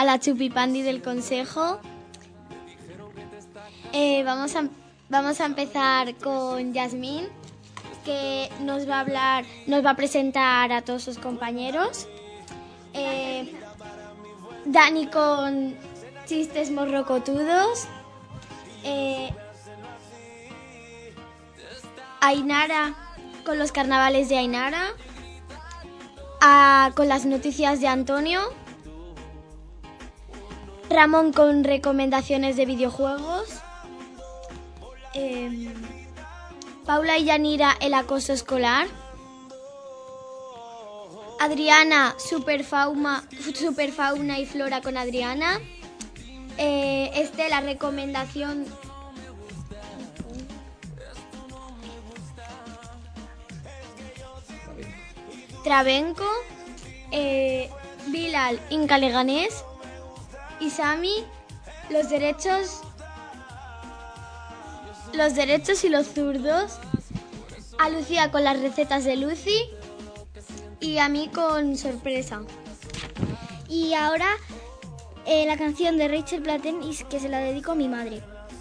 a la chupipandi del consejo. Vamos a empezar con Yasmín, que nos va a presentar a todos sus compañeros. Dani con chistes morrocotudos. Ainara con los carnavales de Ainara. Con las noticias de Antonio. Ramón con recomendaciones de videojuegos. Paula y Yanira, el acoso escolar. Adriana, superfauna y flora con Adriana. Estela, recomendación. Trabenco. Bilal, Inca Leganés. Y Sami, los derechos y los zurdos. A Lucía con las recetas de Lucy. Y a mí con sorpresa. Y ahora la canción de Rachel Platten, que se la dedico a mi madre.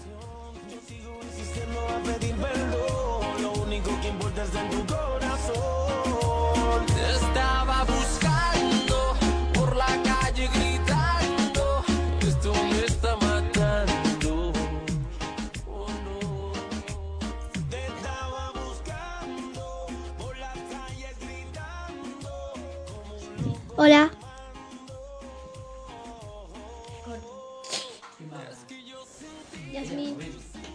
Estaba buscando por la calle gritando, esto me está matando. Oh no. Te estaba buscando por las calles gritando como un loco. Hola. Yasmín.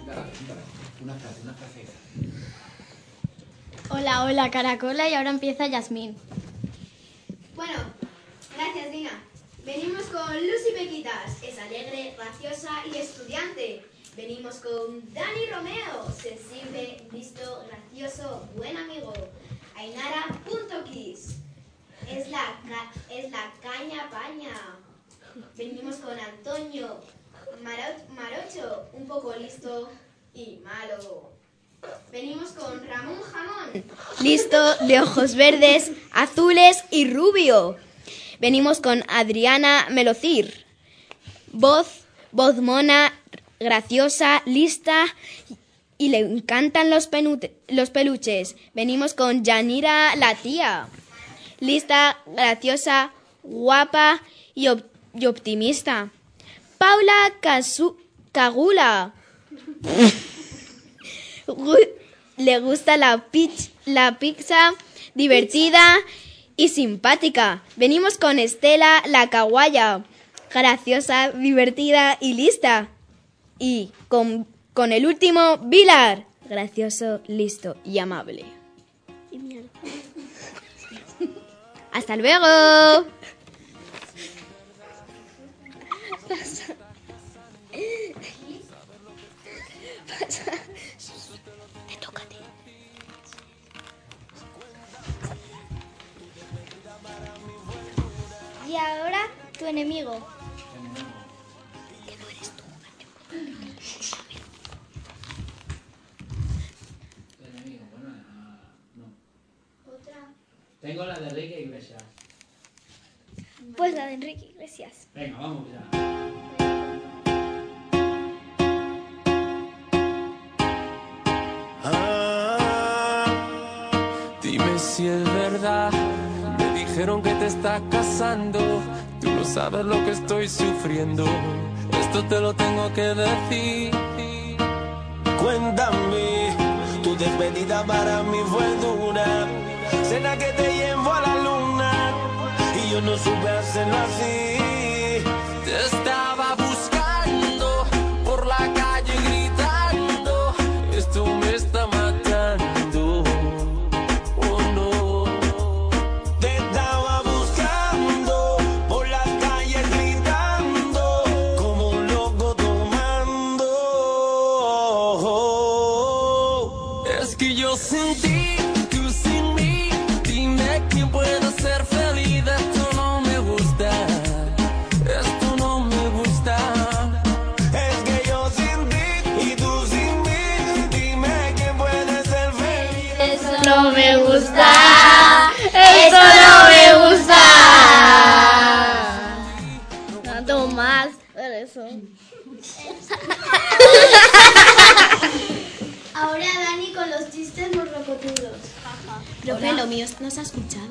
Hola, Caracola, y ahora empieza Yasmín. Bueno, gracias Dina. Venimos con Lucy Pequitas, es alegre, graciosa y estudiante. Venimos con Dani Romeo, sensible, listo, gracioso, buen amigo. Ainara Kiss, es la caña paña. Venimos con Antonio Marocho, un poco listo y malo. Venimos con Ramón Jamón. Listo, de ojos verdes, azules y rubio. Venimos con Adriana Melocir. Voz mona, graciosa, lista y le encantan los peluches. Venimos con Yanira la tía. Lista, graciosa, guapa y optimista. Paula Cagula. Le gusta la pizza, divertida y simpática. Venimos con Estela la kawaii, graciosa, divertida y lista. Y con el último, Vilar, gracioso, listo y amable. ¡Hasta luego! Te toca a ti. Y ahora tu enemigo. Que no eres tú. Tu enemigo, bueno, no. Otra. Tengo la de Enrique Iglesias. Pues la de Enrique Iglesias. Venga, vamos ya. Dime si es verdad, me dijeron que te estás casando. Tú no sabes lo que estoy sufriendo, esto te lo tengo que decir. Cuéntame, tu despedida para mí fue dura. Cena que te llevo a la luna y yo no supe hacerlo así. Te estaba buscando por la calle gritando, esto me está matando. Oh no. Te estaba buscando por las calles gritando como un loco tomando. Es que yo sin ti, tú sin mí, dime quién puede ser feliz. Esto no me gusta, esto no me gusta. Es que yo sin ti y tú sin mí, dime quién puede ser feliz. Eso no me gusta. Eso no me gusta. Toma. Profe, lo mío no se ha escuchado.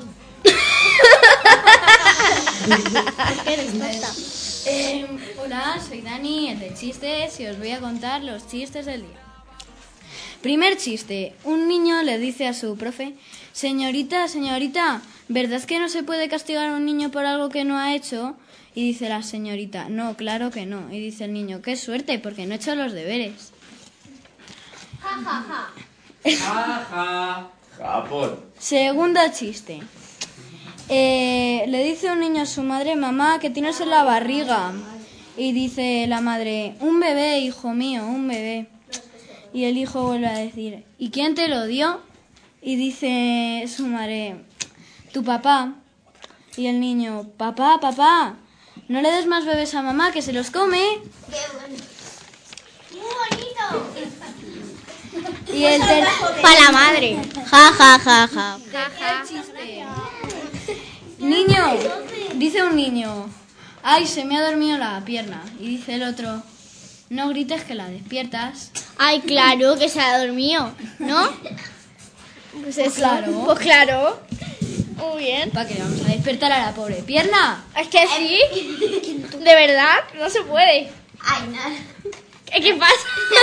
Hola, soy Dani, el de chistes, y os voy a contar los chistes del día. Primer chiste. Un niño le dice a su profe: señorita, ¿verdad que no se puede castigar a un niño por algo que no ha hecho? Y dice la señorita: no, claro que no. Y dice el niño: qué suerte, porque no he hecho los deberes. Jaja. Japón. Segundo chiste. Le dice un niño a su madre: mamá, ¿qué tienes en la barriga? Y dice la madre: un bebé, hijo mío, un bebé. Y el hijo vuelve a decir: ¿y quién te lo dio? Y dice su madre: tu papá. Y el niño: papá, no le des más bebés a mamá, que se los come. ¡Qué bueno! ¡Muy bonito! Y el Para la madre. Ja, ja, ja, ja. niño, dice un niño: ay, se me ha dormido la pierna. Y dice el otro: no grites, que la despiertas. Ay, claro, que se ha dormido, ¿no? Pues eso. Pues claro. Muy bien. ¿Para qué le vamos a despertar a la pobre pierna? Es que sí. De verdad, no se puede. Ay, nada. ¿Qué pasa?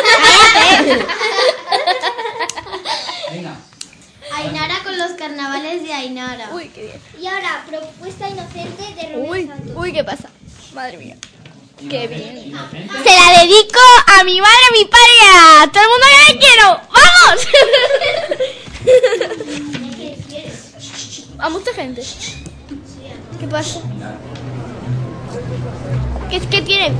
Venga. Ainara con los carnavales de Ainara. Uy, qué bien. Y ahora, propuesta inocente de Romeo Santos. Uy, ¿qué pasa? Madre mía. Qué bien. Inocente. Se la dedico a mi madre, a mi padre y a todo el mundo que le quiero. ¡Vamos! A mucha gente. ¿Qué pasa? ¿Qué tienen?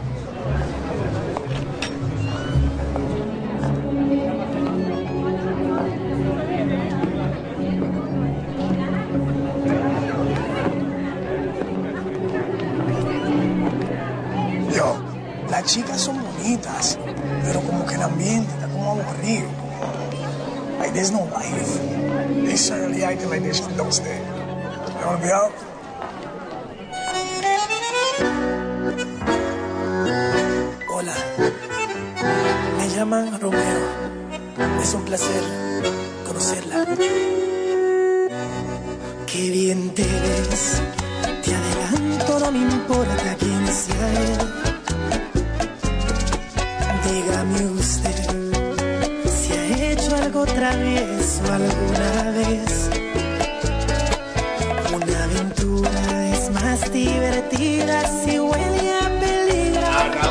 Las chicas son bonitas, pero como que el ambiente está como aburrido. Like, there's no life. They certainly acting like this shit don't stay. ¿Me han olvidado? Hola, me llaman Romeo. Es un placer conocerla. Qué bien te ves. Te adelanto, no me importa quién sea él. Dígame usted si ha hecho algo travieso alguna vez. Una aventura es más divertida si huele a peligro.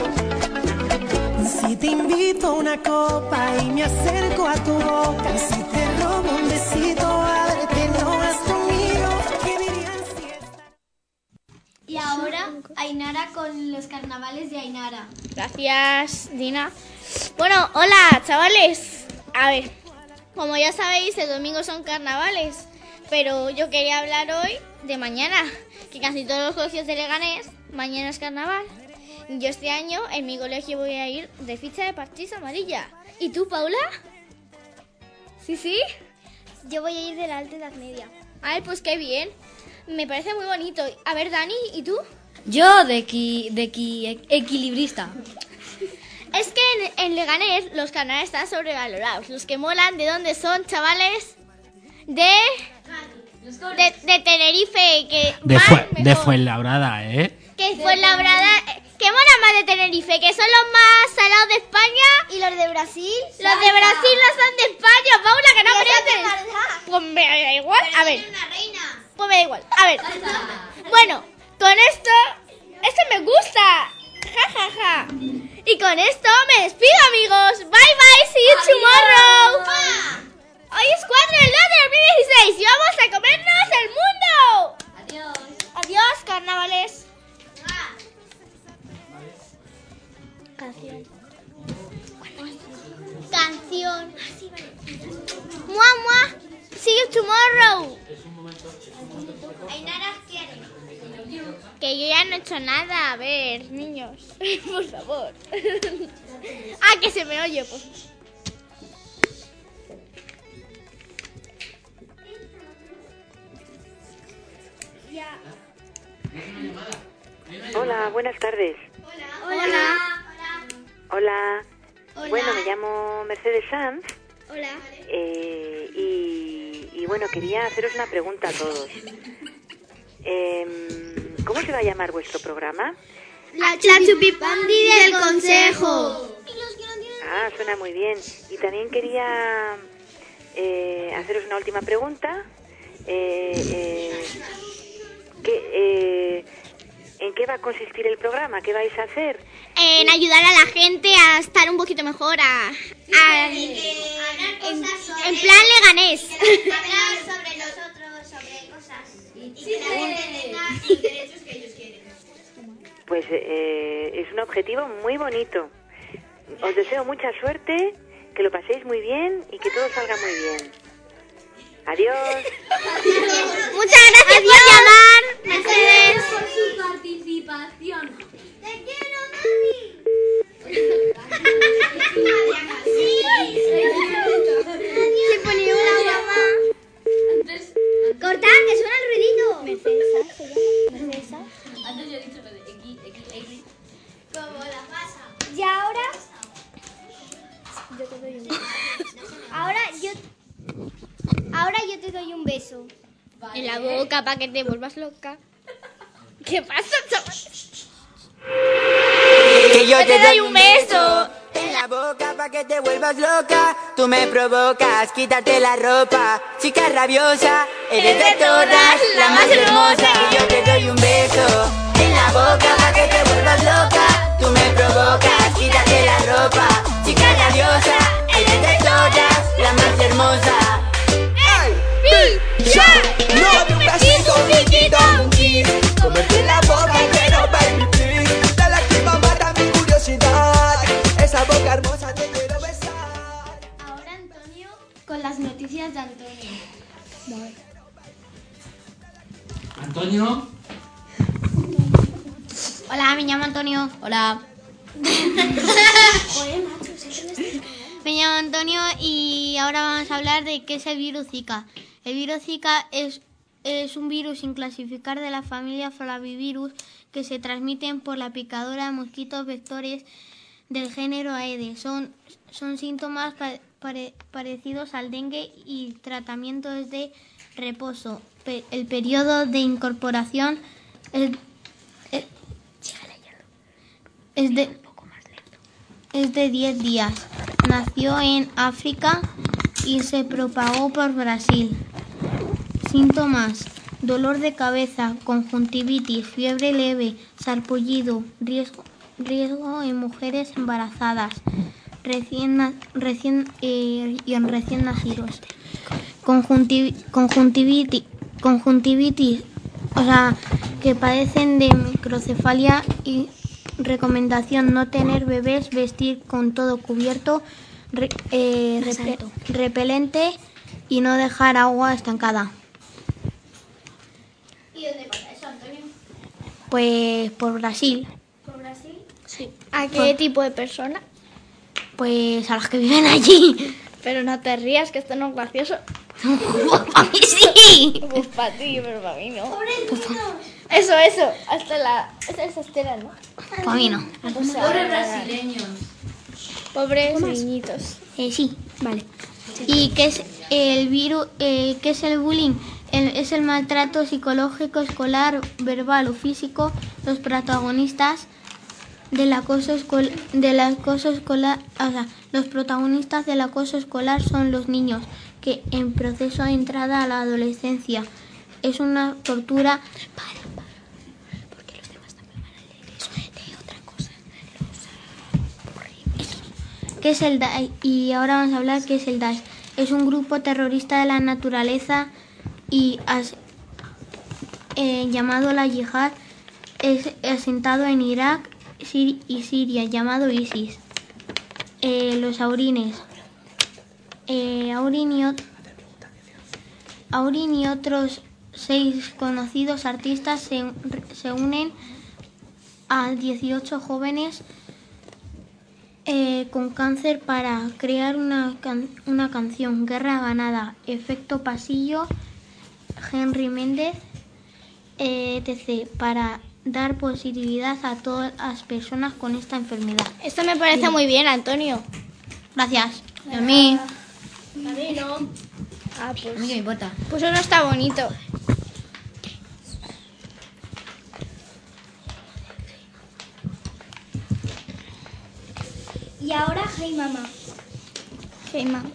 Si te invito a una copa y me acerco a tu boca, si te robo un besito, ábrete, no vas conmigo. ¿Qué dirían si esta... Y ahora, Ainara con los carnavales de Ainara. Gracias, Dina. Bueno, hola, chavales. A ver, como ya sabéis, el domingo son carnavales, pero yo quería hablar hoy de mañana, que casi todos los colegios de Leganés, mañana es carnaval. Yo este año en mi colegio voy a ir de ficha de parchís amarilla. ¿Y tú, Paula? ¿Sí? Yo voy a ir de la alta edad media. Ay, pues qué bien. Me parece muy bonito. A ver, Dani, ¿y tú? Yo de equilibrista. Es que en Leganés los carnavales están sobrevalorados. Los que molan, ¿de dónde son, chavales? De Tenerife. Que De Fuenlabrada, ¿eh? Que Fuenlabrada. ¿Qué mola más de Tenerife? ¿Que son los más salados de España? ¿Y los de Brasil? Los de Brasil no son de España, Paula, que no conoces. Pues me da igual. A ver. Pues me da igual. A ver. Bueno, con esto me gusta. Ja, ja, ja. Y con esto me despido, amigos. Bye, bye. See you tomorrow. Hoy es 4 del 2 de 2016 y vamos a comernos el mundo. Adiós. Adiós, carnavales. Canción. Mua, mua. See you tomorrow. Ainara quiere. Que yo ya no he hecho nada. A ver, niños. Por favor. Ah, que se me oye, pues. Hola, buenas tardes. Hola. Bueno, me llamo Mercedes Sanz. Hola. Y Y bueno, quería haceros una pregunta a todos. ¿Cómo se va a llamar vuestro programa? La chupipandi del consejo. Ah, suena muy bien. Y también quería haceros una última pregunta. ¿En qué va a consistir el programa? ¿Qué vais a hacer? En ayudar a la gente a estar un poquito mejor, en plan leganés. Hablar sobre nosotros, sobre cosas. Y que la gente tenga los derechos que ellos quieren. Pues es un objetivo muy bonito. Os deseo mucha suerte, que lo paséis muy bien y que todo salga muy bien. Adiós. Muchas gracias por llamar, Mercedes. Por su participación. ¡Te quiero, Se pone una mamá. Cortar, que suena el ruidito. Mercesa, se llama Mercesa. Antes yo he dicho lo de X. Como la masa. Y ahora... Yo te doy un beso. Ahora yo te doy un beso. En la boca para que te vuelvas loca. ¿Qué pasa, chaval? Que yo te doy un beso. En la boca pa' que te vuelvas loca. Tú me provocas, quítate la ropa. Chica rabiosa, eres de todas la más hermosa. Que yo te doy un beso. En la boca pa' que te vuelvas loca. Tú me provocas, quítate la ropa. Chica rabiosa, eres de todas la más hermosa. No, de un besito, un piquito, un kiss. Comerte en la boca entero, baby, please. La lágrima mata mi curiosidad. Esa boca hermosa te quiero besar. Ahora Antonio con las noticias de Antonio. Antonio. Hola, me llamo Antonio. Hola. Me llamo Antonio y ahora vamos a hablar de qué es el virus Zika. El virus Zika es un virus sin clasificar de la familia Flavivirus que se transmiten por la picadura de mosquitos vectores del género Aedes. Son síntomas parecidos al dengue y tratamiento es de reposo. El periodo de incorporación es de 10 días. Nació en África y se propagó por Brasil. Síntomas: dolor de cabeza, conjuntivitis, fiebre leve, sarpullido, riesgo en mujeres embarazadas, recién nacidos. Conjuntivitis, o sea, que padecen de microcefalia y recomendación: no tener bebés, vestir con todo cubierto, repelente y no dejar agua estancada. ¿Y dónde pasa eso, Antonio? Pues por Brasil. ¿Por Brasil? Sí. ¿A qué tipo de persona? Pues a los que viven allí. Pero no te rías, que esto no es gracioso. Pues para mí sí. Pues para ti, pero para mí no. ¡Pobrecitos! Eso. Hasta la... Esa es Estela, ¿no? Para mí no. Pobres brasileños. Pobres niñitos. Sí, vale. ¿Y qué es el virus? ¿Qué es el bullying? Es el maltrato psicológico, escolar, verbal o físico. Los protagonistas del acoso escolar, los protagonistas del acoso escolar son los niños que en proceso de entrada a la adolescencia. Es una tortura. Porque los demás también van a leer eso de otra cosa. ¿Qué es el Daesh? Y ahora vamos a hablar qué es el Daesh. Es un grupo terrorista de la naturaleza y llamado la Yihad. Es asentado en Irak y Siria, llamado ISIS. Los Aurines. Aurin y otros 6 conocidos artistas se unen a 18 jóvenes con cáncer para crear una canción, Guerra Ganada, Efecto Pasillo, Henry Méndez, etc., para dar positividad a todas las personas con esta enfermedad. Esto me parece muy bien, Antonio. Gracias. A mí. A mí no. Ah, pues. A mí que me importa. Pues eso no está bonito. Y ahora, Hey Mama. Hey, mamá.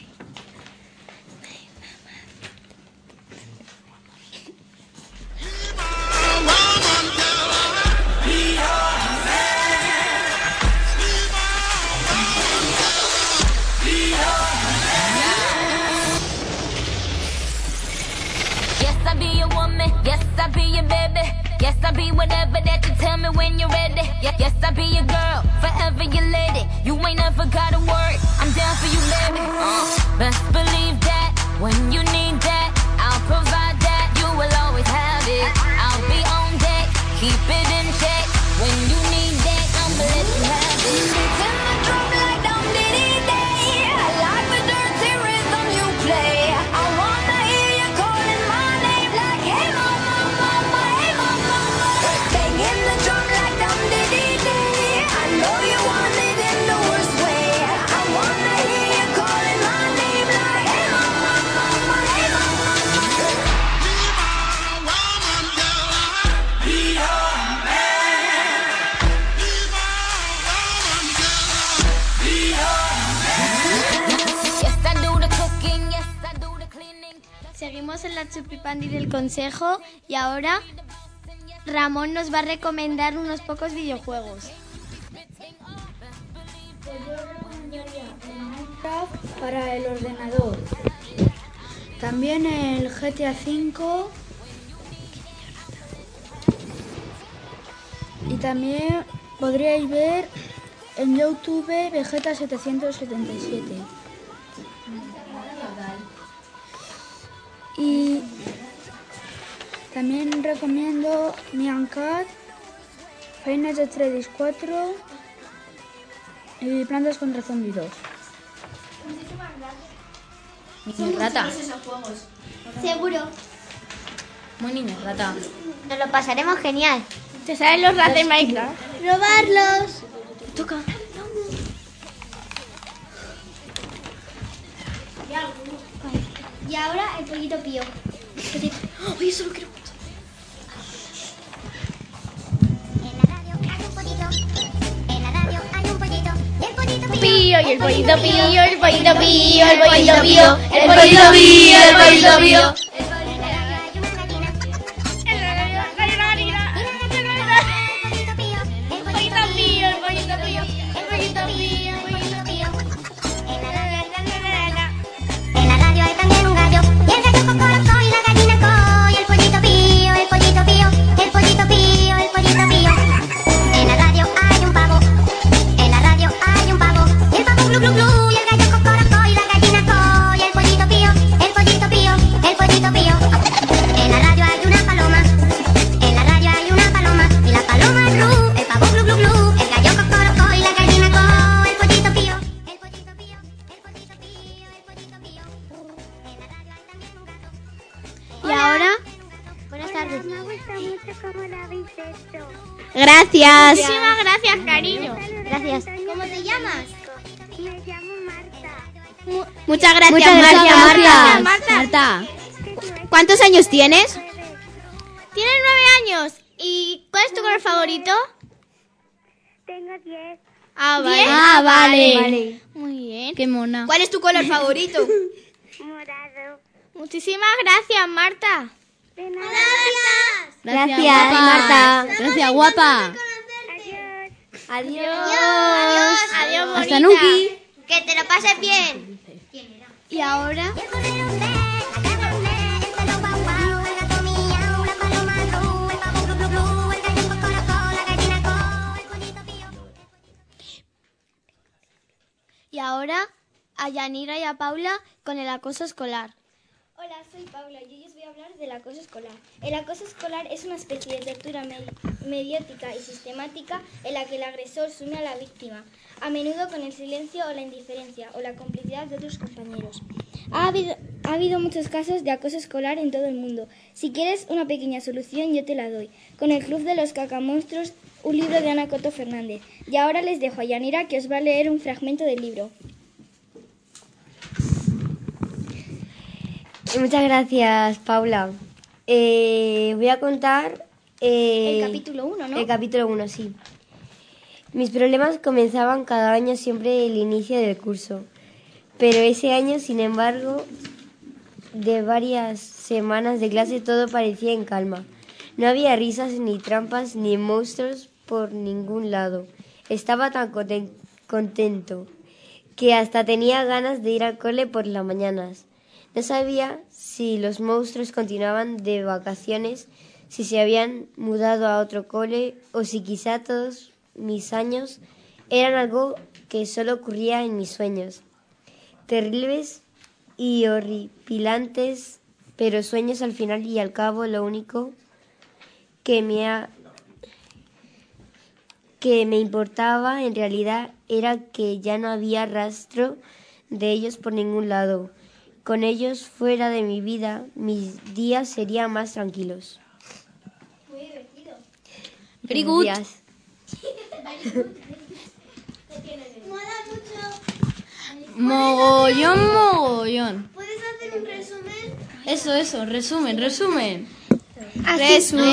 Yes, I be your woman. Yes, I be your baby. Yes, I be whatever that you tell me when you're ready. Yes, I be your girl, forever your lady. You ain't never gotta worry. I'm down for you, baby. Best believe that when you need that, I'll provide that. You will always have it. I'll be on deck, keep it in check. When you need that, I'ma let you have it. Turn the drum like down diddy day. I like the dirty rhythm you play. I wanna hear you calling my name like, hey mama, mama, hey mama, mama. Banging the drum like down diddy day. I know you want it in the worst way. I wanna hear you calling my name like, hey mama, mama, hey mama, mama. Yes, I do the cooking, yes, I do the cleaning. Seguimos en la Chupipandi del Consejo y ahora Ramón nos va a recomendar unos pocos videojuegos. Minecraft para el ordenador. También el GTA V. Y también podríais ver en YouTube Vegeta 777. Y también recomiendo Nyan Cat, Five Nights at Freddy's 4 y Plantas contra Zombies 2. Niño rata. Seguro. Muy niño rata. Nos lo pasaremos genial. ¿Te saben los ratos de Minecraft? Probarlos. Toca. Y ahora el pollito pío. Oye, eso lo quiero mucho. Pío y el pollito pío, el pollito pío, el pollito pío, el pollito pío, el pollito pío. En la radio hay también un gallo, y el gallo cocorocó y la gallina co, y el pollito pío, el pollito pío, el pollito pío, el pollito pío. En la radio hay un pavo, en la radio hay un pavo, y el pavo glu glu glu, y el gallo cocorocó y la gallina co, y el pollito pío, el pollito pío, el pollito pío. En la radio hay una paloma, en la radio hay una paloma, y la paloma glu, el pavo glu glu glu, el gallo cocorocó y la gallina co, el pollito pío, el pollito pío, el pollito pío, el pollito pío. En la radio hay también un gato. Y ahora, Buenas tardes. Me gusta mucho cómo lo habéis hecho. gracias. Muchísimas gracias, cariño. Gracias. ¿Cómo te llamas? Me llamo Marta. Muchas gracias, Muchas gracias, Marta. Marta. Marta. ¿Cuántos años tienes? Tienes 9 años. ¿Y cuál es tu color favorito? Tengo 10. Ah, vale. Ah, vale. Muy bien. Qué mona. ¿Cuál es tu color favorito? Morado. Muchísimas gracias, Marta. De nada. Gracias, Gracias, guapa. Marta. Gracias, guapa. Adiós. Adiós. Adiós, bonita. Hasta nunca. Que te lo pases bien. Y ahora, a Yanira y a Paula con el acoso escolar. Hola, soy Paula y hoy os voy a hablar del acoso escolar. El acoso escolar es una especie de tortura mediática y sistemática en la que el agresor sume a la víctima, a menudo con el silencio o la indiferencia o la complicidad de otros compañeros. Ha habido muchos casos de acoso escolar en todo el mundo. Si quieres una pequeña solución, yo te la doy. Con el Club de los Cacamonstruos, un libro de Ana Coto Fernández. Y ahora les dejo a Yanira, que os va a leer un fragmento del libro. Muchas gracias, Paula. Voy a contar... el capítulo 1, ¿no? El capítulo 1, sí. Mis problemas comenzaban cada año siempre el inicio del curso. Pero ese año, sin embargo, de varias semanas de clase todo parecía en calma. No había risas, ni trampas, ni monstruos por ningún lado. Estaba tan contento que hasta tenía ganas de ir al cole por las mañanas. No sabía si los monstruos continuaban de vacaciones, si se habían mudado a otro cole o si quizá todos mis años eran algo que solo ocurría en mis sueños. Terribles y horripilantes, pero sueños al final y al cabo. Lo único que me importaba en realidad era que ya no había rastro de ellos por ningún lado. Con ellos fuera de mi vida, mis días serían más tranquilos. Muy divertido. Very good. Mola mucho. Mogollón. ¿Puedes hacer un resumen? Eso, resumen. Resumen. Ay, es que no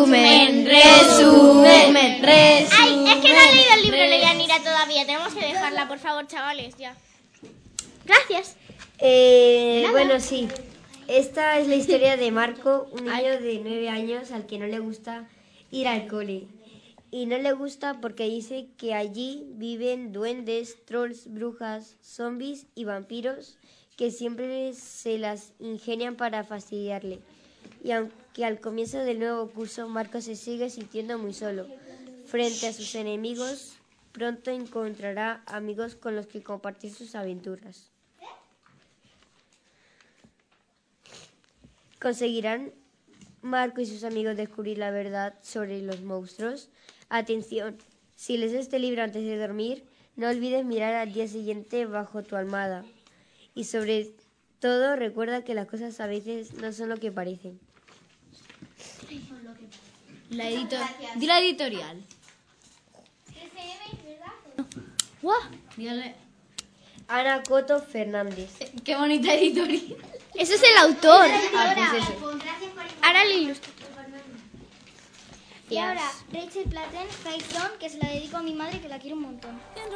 he leído el libro de Yanira todavía. Tenemos que dejarla, por favor, chavales, ya. Gracias. Bueno, sí. Esta es la historia de Marco, un niño de 9 años al que no le gusta ir al cole. Y no le gusta porque dice que allí viven duendes, trolls, brujas, zombies y vampiros que siempre se las ingenian para fastidiarle. Y aunque al comienzo del nuevo curso Marco se sigue sintiendo muy solo frente a sus enemigos, pronto encontrará amigos con los que compartir sus aventuras. ¿Conseguirán Marco y sus amigos descubrir la verdad sobre los monstruos? Atención, si lees este libro antes de dormir, no olvides mirar al día siguiente bajo tu almohada. Y sobre todo, recuerda que las cosas a veces no son lo que parecen. Di la editorial. Dígale. Ana Coto Fernández. Qué bonita editorial. Ese es el autor. Pues eso. Ahora lo ilustro. Y ahora, Rachel Platten, Fight Zone, que se la dedico a mi madre, que la quiero un montón.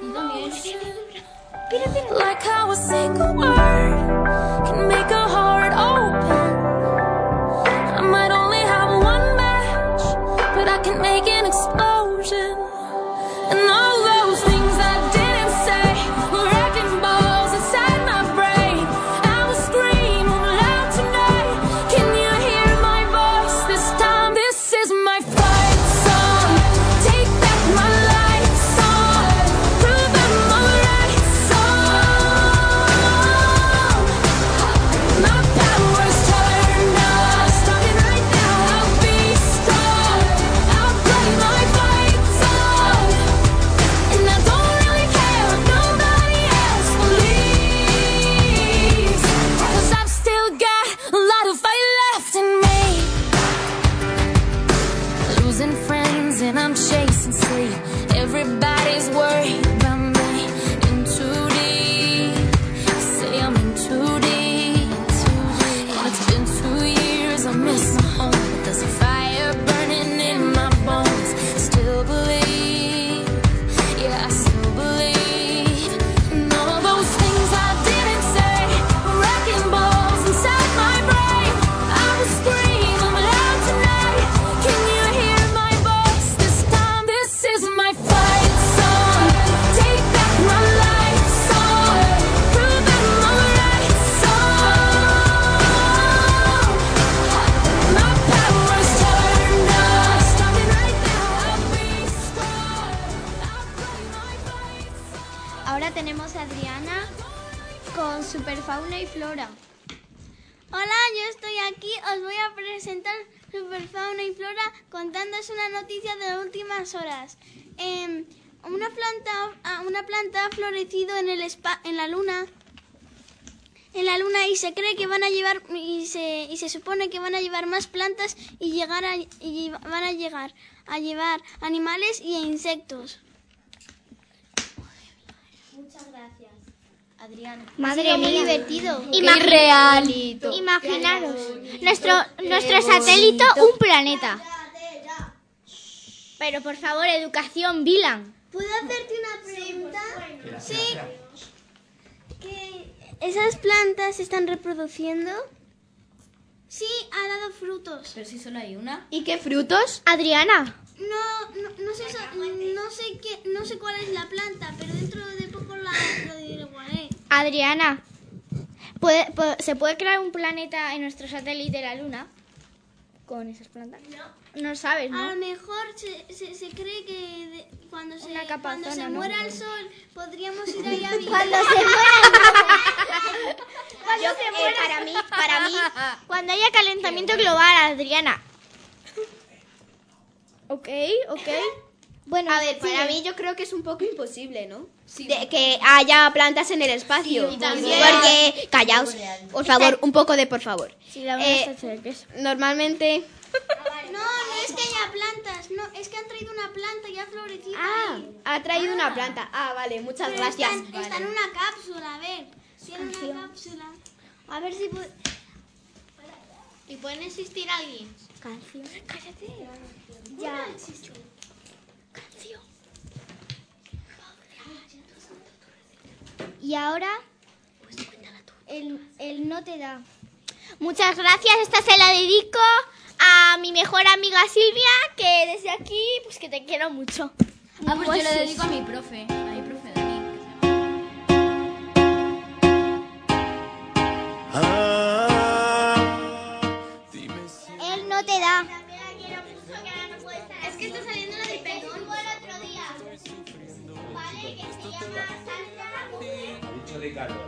Like how a single word can make a heart open. I might only have one match, but I can make an explosion. And all those things I didn't say were wrecking balls inside my brain. I will scream loud tonight. Can you hear my voice this time? This is my fight song. Take back my life song. Prove I'm alright song. My power's turned up. Starting right now, I'll be strong. I'll play my fight song. And I don't really care if nobody else believes, 'cause I've still got a lot of fight left in me. Losing friends and I'm chasing sleep. Everybody's worried about me. In too deep. Say I'm in too deep. And it's been 2 years, I miss my home. But there's a fire burning in my bones. I still believe. Yeah, I still believe. And all those things I didn't say were wrecking balls inside my brain. I will scream loud tonight. Can you hear my voice this time? This is my fight song. Take back my life song. Prove I'm alright song. My power's turned up. Starting right now, I'll be strong. I'll play my fight song. Ahora tenemos a Adriana con Superfauna y Flora. Hola, yo estoy aquí. Os voy a presentar Superfauna y Flora contándoos una noticia de las últimas horas. Una planta ha florecido en la luna. En la luna y se cree que van a llevar y se supone que van a llevar más plantas y van a llegar a llevar animales y insectos. Muchas gracias. Adrián. Madre muy mía. divertido. Irrealito. Imaginaros, nuestro satélite, un planeta. Pero por favor, educación, Vilan. ¿Puedo hacerte una pregunta? Sí. ¿Que esas plantas se están reproduciendo? Sí, ha dado frutos. Pero si solo hay una. ¿Y qué frutos? Adriana. No sé cuál es la planta, pero dentro de poco lo diré. Adriana, ¿se puede crear un planeta en nuestro satélite, la Luna? ¿Con esas plantas? No sabes, ¿no? A lo mejor se cree que cuando se ¿no? muera el sol podríamos ir allá a vivir. Cuando se muera. Para mí, cuando haya calentamiento global, Adriana. Ok. Bueno, a ver, para mí yo creo que es un poco imposible, ¿no? Sí. Que haya plantas en el espacio. Sí, también. Porque, callaos, por favor, un poco de por favor. Sí, la verdad está hecho de queso. Normalmente... No es que haya plantas, no, es que han traído una planta y ha florecido. Ha traído una planta. Vale, muchas gracias. Está en una cápsula, a ver. Tiene una cápsula. A ver si puede... ¿Y pueden existir alguien? Canción. Cállate. Ya. Canción. Y ahora, el no te da. Muchas gracias, esta se la dedico a mi mejor amiga Silvia, que desde aquí, pues que te quiero mucho. Pues yo le dedico a mi profe Dani. Él no te da. Es que está saliendo la del perdón el otro día. Vale, que se llama Sandra.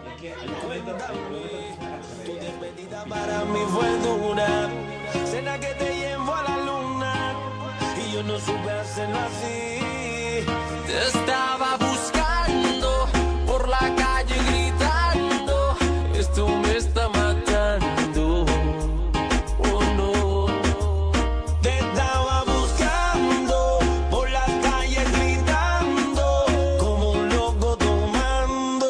Tu despedida para mí fue dura, cena que te llevó a la luna y yo no supe hacerlo así. Te estaba buscando por la calle gritando, esto me está matando. Oh no. Te estaba buscando por las calles gritando como un loco tomando.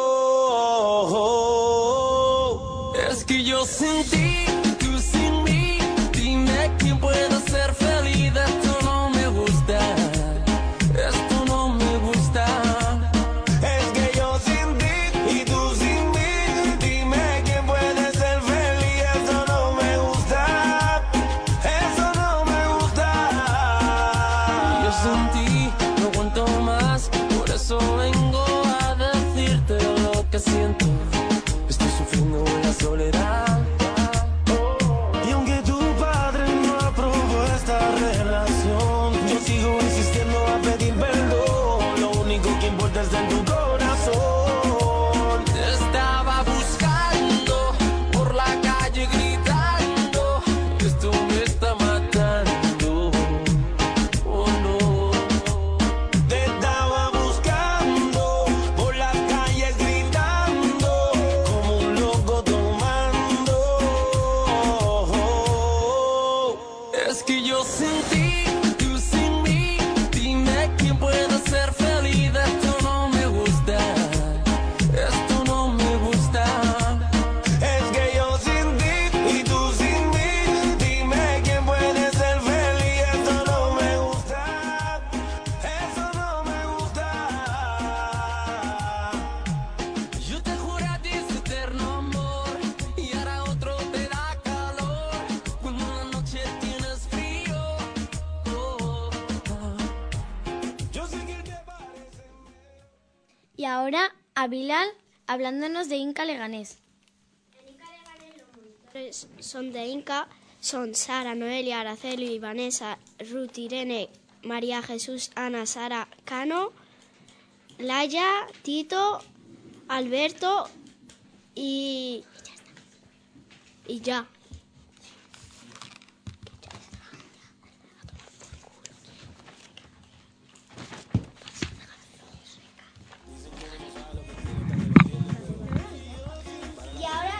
Es que yo sin ti, tú sin mí, dime quién puede ser feliz. Esto no me gusta, esto no me gusta. Es que yo sin ti y tú sin mí, dime quién puede ser feliz. Esto no me gusta, eso no me gusta. Yo sin ti no aguanto más, por eso vengo a decirte lo que siento. Estoy sufriendo en la soledad. Y aunque tu padre no aprobó esta relación, yo sigo insistiendo a pedir perdón. Lo único que importa es en tu corazón. Te estaba buscando por la calle gritando, esto me está matando. Oh no. Te estaba buscando por las calles gritando como un loco tomando. Es que yo sin ti, tú sin mí, dime quién puede ser feliz. Esto no me gusta, esto no me gusta. Es que yo sin ti y tú sin mí, dime quién puede ser feliz. Esto no me gusta, eso no me gusta. Yo te juro a ti ese eterno amor y ahora otro te da calor cuando en la noche tienes frío. Yo sé que te parece. Y ahora a Bilal hablándonos de Inca Leganés. Son de Inca, son Sara, Noelia, Araceli, Vanessa, Ruth, Irene, María Jesús, Ana, Sara, Cano, Laya, Tito, Alberto y ya. Y ahora,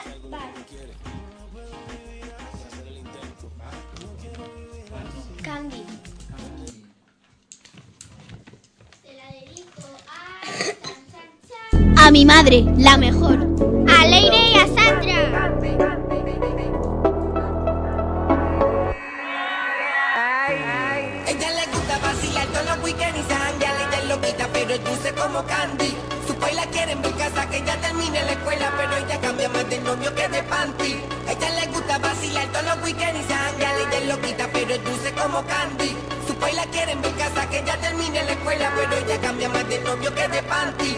Candy. Se la dedico a A mi madre, la mejor. A Leire y a Sandra. Ella le gusta vacilar todos los weekends y janguear, ella es loquita pero es dulce como Candy. Su país la quieren ver casa que ella termine la escuela, pero ella cambia más de novio que de panty. Ella le gusta vacilar todos los weekends y janguear, ella es loquita pero es dulce como Candy. Su país la quieren ver casa que ella termine la escuela, pero ella cambia más de novio que de panty.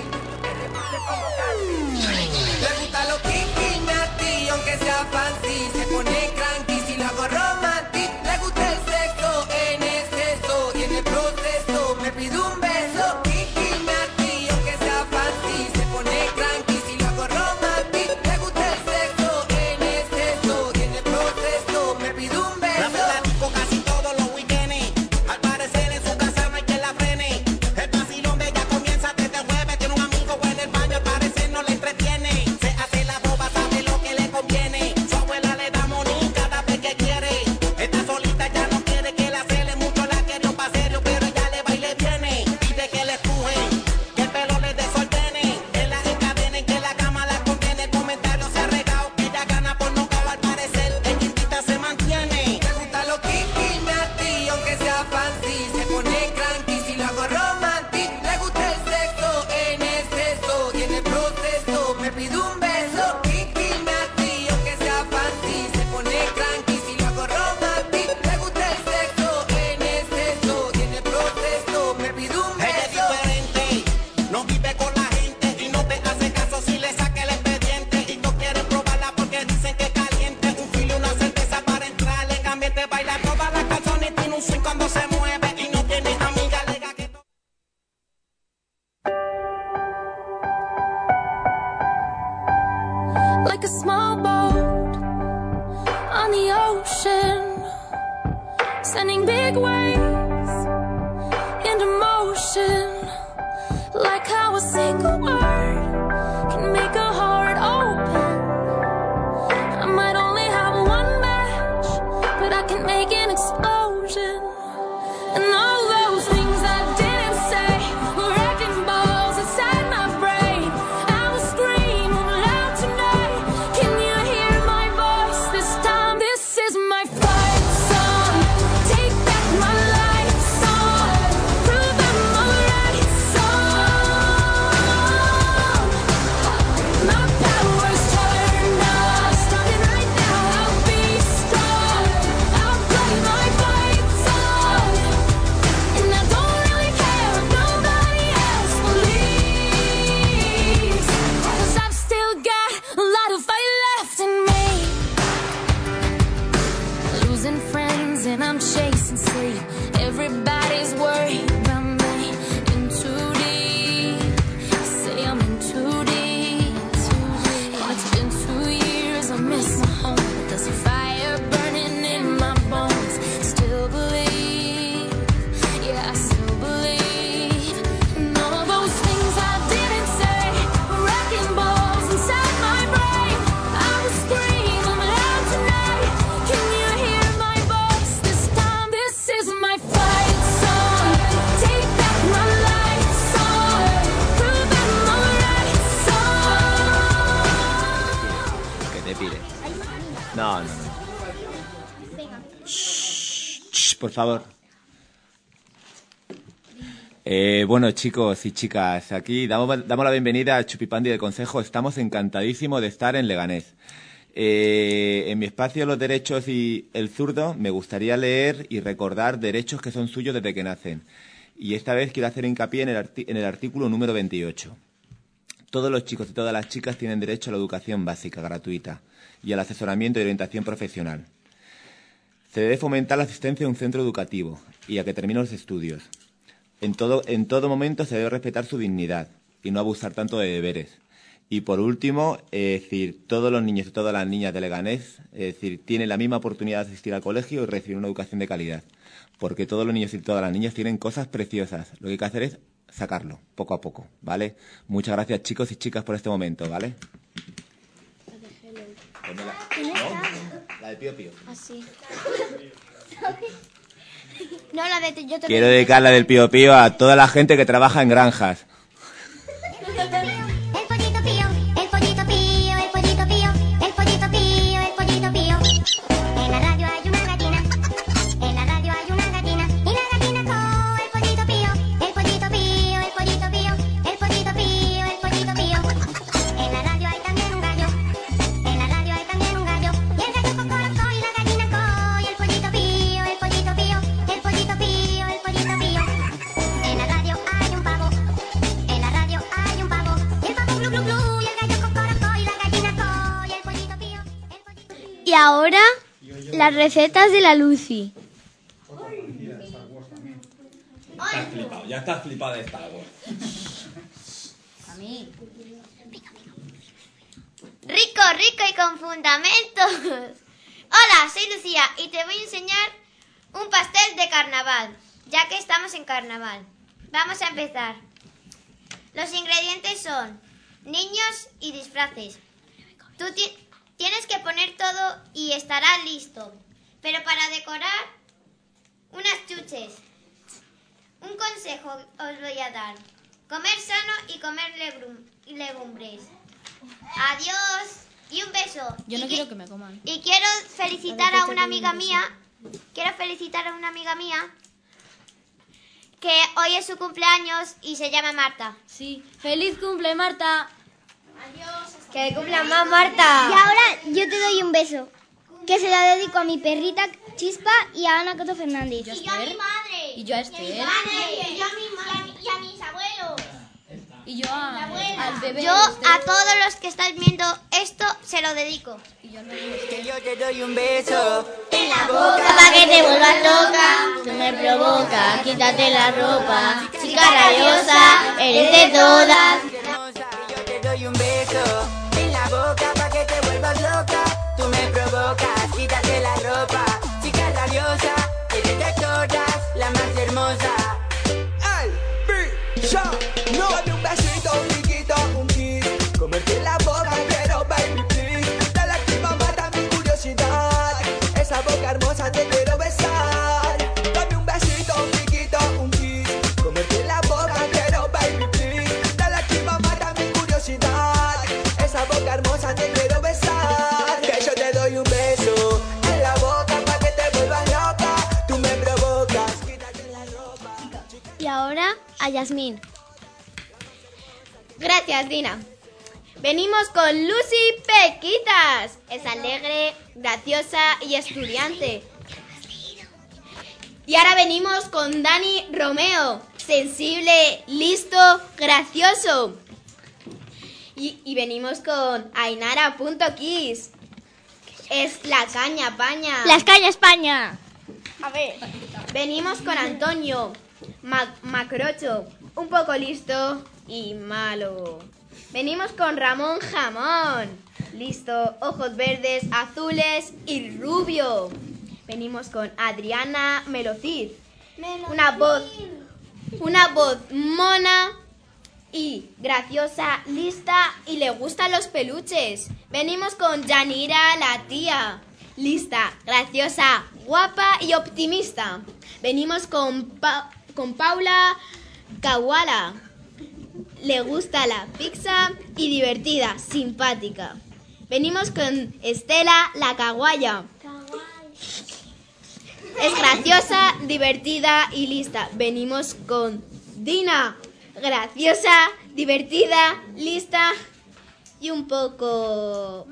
Le gusta lo kinky, nasty, aunque sea fancy, se pone cranky si lo hago romantic. Le gusta el sexo en exceso y en el proceso me pide un beso. Kinky, nasty, aunque sea fancy, se pone cranky si lo hago romantic. Le gusta el sexo en exceso y en el proceso me pide un beso. La platico casi todos los weekends, al parecer en su casa no hay quien la frene. El vacilón de ella comienza desde el jueves, tiene un amigo en el baño, al parecer no le entretiene. Se hace la boba, sabe lo que le conviene. Su abuela le da money cada vez que quiere. Está solita, ya no quiere que la cele mucho, la quiere un paseo, pero ella le va y le viene. Pide que le empujen, que el pelo le desordene, que la encadenen, que la cama la contiene. El comentario se ha regado, que ella gana por nocaut, al parecer el quintita se mantiene. Le gusta lo kinky, nasty, aunque sea fancy, se pone cranky si lo hago romantic. Le gusta el sexo en exceso y en el proceso me pide un beso. Kinky, nasty, aunque sea fancy, se pone cranky si lo hago romantic. Le gusta el sexo en exceso y en el proceso me pide un beso. Ella es diferente, no vive con la gente y no te hace caso si le saca el expediente. Y no quieren probarla porque dicen que es caliente. Un filo y una cerveza para entrar en ambiente, baila todas las canciones, tiene un swing cuando se mueve y no tiene amiga, alega que Like a small boat on the ocean, sending big waves into motion. Like how a single word can make a heart open. I might only have one match, but I can make an explosion. And all those things I didn't say were wrecking balls inside my brain. I will scream loud tonight. Can you hear my voice this time? This is my fight song. Take back my life song. Prove I'm alright song. My power's turned on. Starting right now, I'll be strong. I'll play my fight song. And I don't really care if nobody else believes, 'cause I've still got a lot of fight left in me. Losing friends and I'm chasing sleep. Everybody's worried about me. In too deep, say I'm in too deep. And it's been 2 years, I miss my home. There's a fire burning in my bones. Still believe, yeah, I still believe. And all those things I didn't say were wrecking balls inside my brain. I will scream loud tonight. Can you hear my voice this time? This is my fight song. Take back my life song. Prove I'm alright song. Que te pide. No. Shh, por favor. Bueno, chicos y chicas, aquí damos la bienvenida a Chupipandi del Consejo. Estamos encantadísimos de estar en Leganés. En mi espacio Los Derechos y el Zurdo me gustaría leer y recordar derechos que son suyos desde que nacen. Y esta vez quiero hacer hincapié en el artículo número 28. Todos los chicos y todas las chicas tienen derecho a la educación básica gratuita y al asesoramiento y orientación profesional. Se debe fomentar la asistencia a un centro educativo y a que termine los estudios. En todo momento se debe respetar su dignidad y no abusar tanto de deberes. Y por último, todos los niños y todas las niñas de Leganés, tienen la misma oportunidad de asistir al colegio y recibir una educación de calidad. Porque todos los niños y todas las niñas tienen cosas preciosas. Lo que hay que hacer es sacarlo, poco a poco, ¿vale? Muchas gracias, chicos y chicas, por este momento, ¿vale? La de Pío Pío. Así. No, la de yo te Quiero dedicar la del Pío Pío a toda la gente que trabaja en granjas. El ahora, las recetas de la Lucy. Ya estás flipado de Star Wars. A mí. Rico, rico y con fundamentos. Hola, soy Lucía y te voy a enseñar un pastel de carnaval, ya que estamos en carnaval. Vamos a empezar. Los ingredientes son niños y disfraces. Tú tienes que poner todo y estará listo. Pero para decorar, unas chuches. Un consejo os voy a dar. Comer sano y comer legumbres. Adiós y un beso. Yo no quiero que me coman. Y quiero felicitar a una amiga mía. Que hoy es su cumpleaños y se llama Marta. Sí. ¡Feliz cumple, Marta! Adiós. Que cumpla más, Marta. Y ahora yo te doy un beso, que se la dedico a mi perrita Chispa y a Ana Coto Fernández. Y yo a mi madre. Y yo a Esther. Y yo a mis abuelos. Y yo al bebé. Yo a todos los que estáis viendo esto se lo dedico. Y yo Que yo te doy un beso en la boca Pa' que te vuelvas loca, tú me provocas, quítate la ropa, chica rabiosa, eres de todas. Que yo te doy un beso en la boca pa' que te vuelvas loca. Tú me provocas, quítate la ropa. Chica rabiosa, eres de todas la más hermosa. No, dame un besito, un piquito, un kiss. Comerte la boca, pero baby please. Dale activa, mata mi curiosidad. Esa boca hermosa te quiero besar. Dame un besito, un piquito, un kiss. Comerte la boca, pero baby please. Dale activa, mata mi curiosidad. Esa boca hermosa te quiero besar. Que yo te doy un beso en la boca pa' que te vuelvas loca. Tú me provocas, quítate la ropa. Y ahora a Yasmín. Gracias, Dina. Venimos con Lucy Pequitas. Es alegre, graciosa y estudiante. Y ahora venimos con Dani Romeo. Sensible, listo, gracioso. Y venimos con Ainara.kiss. Es la caña paña. Las cañas España. A ver. Venimos con Antonio Macrocho. Un poco listo y malo. Venimos con Ramón Jamón. Listo, ojos verdes, azules y rubio. Venimos con Adriana Melocid. Una voz mona y graciosa, lista y le gustan los peluches. Venimos con Yanira la tía. Lista, graciosa, guapa y optimista. Venimos con Paula Kawala. Le gusta la pizza y divertida, simpática. Venimos con Estela la Kawaia. Es graciosa, divertida y lista. Venimos con Dina. Graciosa, divertida, lista y un poco...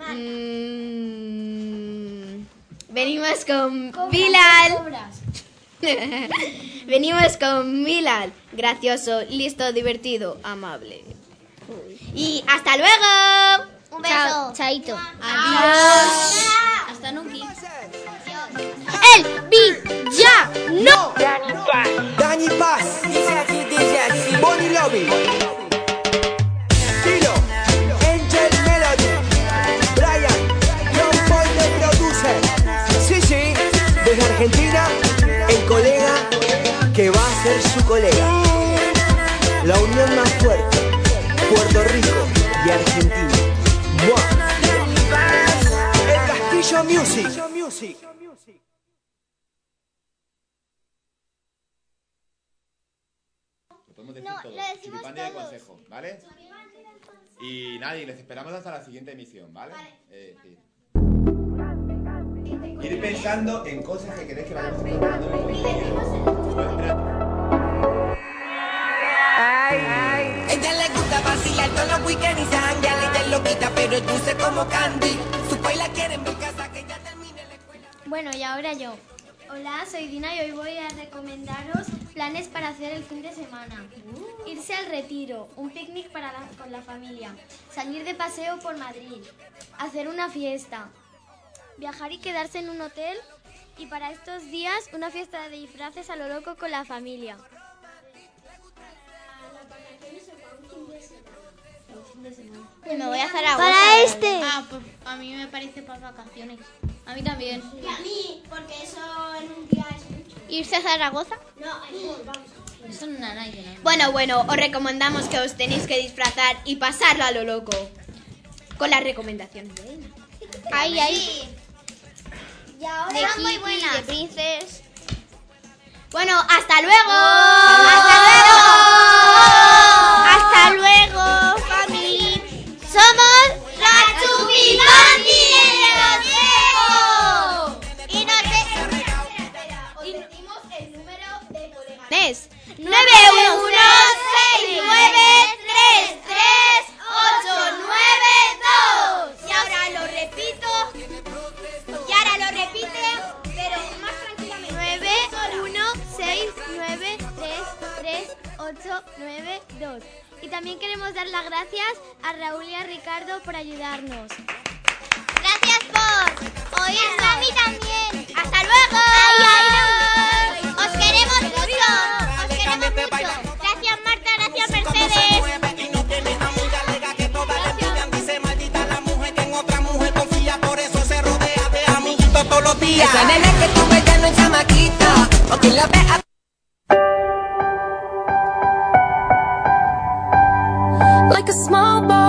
Venimos con Bilal. Venimos con Milal, gracioso, listo, divertido, amable. Y hasta luego. Un beso. Chaito. Adiós. Hasta nunca. El villano. Dani Paz, Dice así. Bonnie Lobby, Tilo, Angel Melody, Brian, John Paul de producer. Sí, desde Argentina, el colega que va a ser su colega. La unión más fuerte, Puerto Rico y Argentina. ¡Buah! El Castillo Music. Podemos decir No, todo. lo decimos Chupipandi de todos. consejo, ¿vale? Y nadie, les esperamos hasta la siguiente emisión, ¿vale? Sí. Ir pensando en cosas que queréis que vayamos incorporando en el contenido. Ella le gusta vacilar todos los weekends y sanguear. Ella es loquita, pero es dulce como candy. Su país la quiere en mi casa, que ya termine la escuela. Bueno, y ahora yo. Hola, soy Dina y hoy voy a recomendaros planes para hacer el fin de semana. Irse al retiro, un picnic con la familia, salir de paseo por Madrid, hacer una fiesta, viajar y quedarse en un hotel. Y para estos días, una fiesta de disfraces a lo loco con la familia. Y me voy a Zaragoza. Para este. Pues a mí me parece para vacaciones. A mí también. Y a mí, porque eso en un día es mucho. ¿Irse a Zaragoza? No, vamos. Eso no nada. Bueno, os recomendamos que os tenéis que disfrazar y pasarlo a lo loco. Con las recomendaciones de Elena. Ahí. Y ahora De muy Kitty, buenas. de Princess. Bueno, ¡hasta luego! ¡Hasta luego, family! Somos la Chupipandi de Consejo. Y nos Os decimos el número de colegas. 916933892. Y ahora lo repito. Y ahora lo repite, pero más tranquilamente. 916933892. Y también queremos dar las gracias a Raúl y a Ricardo por ayudarnos. Gracias por oírnos. A mí también. ¡Hasta luego! Os queremos mucho. Os queremos mucho. Gracias, Marta. Gracias, Mercedes. Esa nena que tú ves ya no es chamaquita, o quien la ve Like a small boat